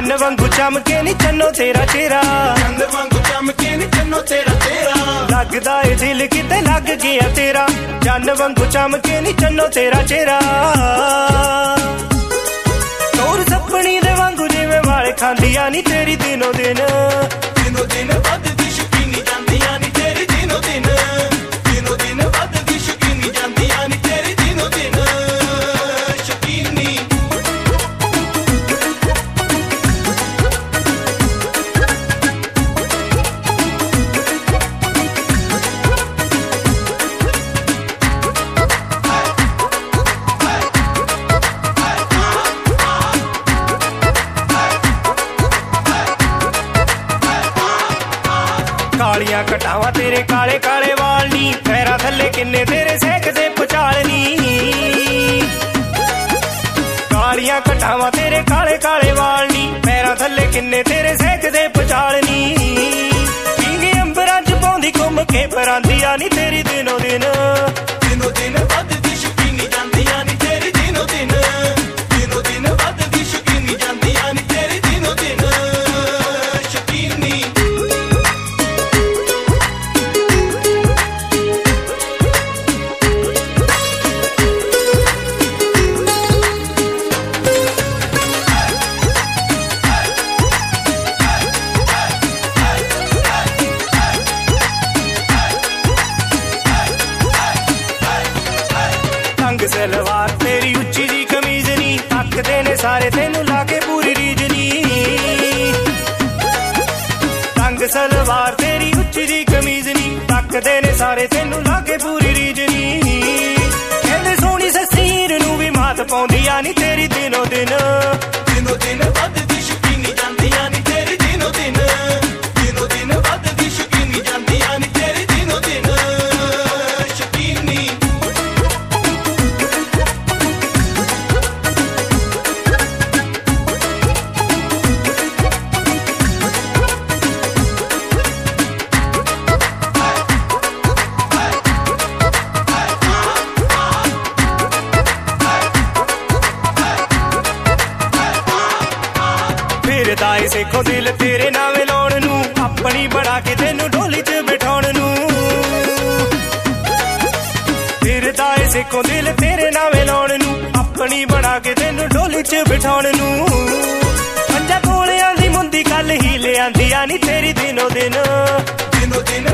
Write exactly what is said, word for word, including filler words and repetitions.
चन्न वांगू चमके नी चन्नो तेरा चेहरा, चंद वांगू चमके नी चन्नो तेरा चेहरा, लगदा ए दिल किते लग गया तेरा, चन्न वांगू चमके नी चन्नो तेरा चेहरा। तोर सपनी दे वांगू जिवें वाले खांदियां नी तेरी दिनों दिन, दिनों दिन वधदी शकीनी जांदियां नी तेरी दिनों दिन, दिनों दिन वधदी शकीनी जांदियां नी तेरी दिनों दिन शकीनी। कालियां कटावां तेरे काले काले वाल नी, पैरां थल्ले किन्ने तेरे सेकदे पुचाल नी। कालियां कटावां तेरे काले काले वाल नी, पैरां थल्ले किन्ने तेरे सेकदे पुचाल नी। पींगे अंबरां च पौंदी घुम के परांदियां नी तेरी दिनों दिन, दिनों दिन वधदी शकीनी जांदियां नी तेरी दिनों दिन, दिनों दिन वधदी शकीनी जांदियां नी तेरी दिनों दिन शकीनी। तंग सलवार तेरी उच्ची जी कमीज नी, आखदे ने सारे तेनू लाके पूरी रीज नी। तंग सलवार तेरी उच्ची जी कमीज नी, आखदे ने सारे तेनू लाके पूरी रीज नी। कहंदे सोहनी ससीर नू भी मात पौंदियां नी तेरी दिनों दिन, दिनों दिन वधदी शकीनी जांदियां नी तेरी दिनों दिन, दिनों दिन वधदी शकीनी जांदियां नी तेरी दिनों दिन शकीनी। फिरदा ए सेखो दिल तेरे नावे लाउण नू, अपनी बना के तेनू ढोली च बिठाउण नू। फिरदा ए सेखो दिल तेरे नावे लाउण नू, अपनी बना के तेनू ढोली च बिठाउण नू। पंजा कोलियां दी मुंदी कल ही ले आंदियां नी तेरी दिनों दिन, दिनों दिन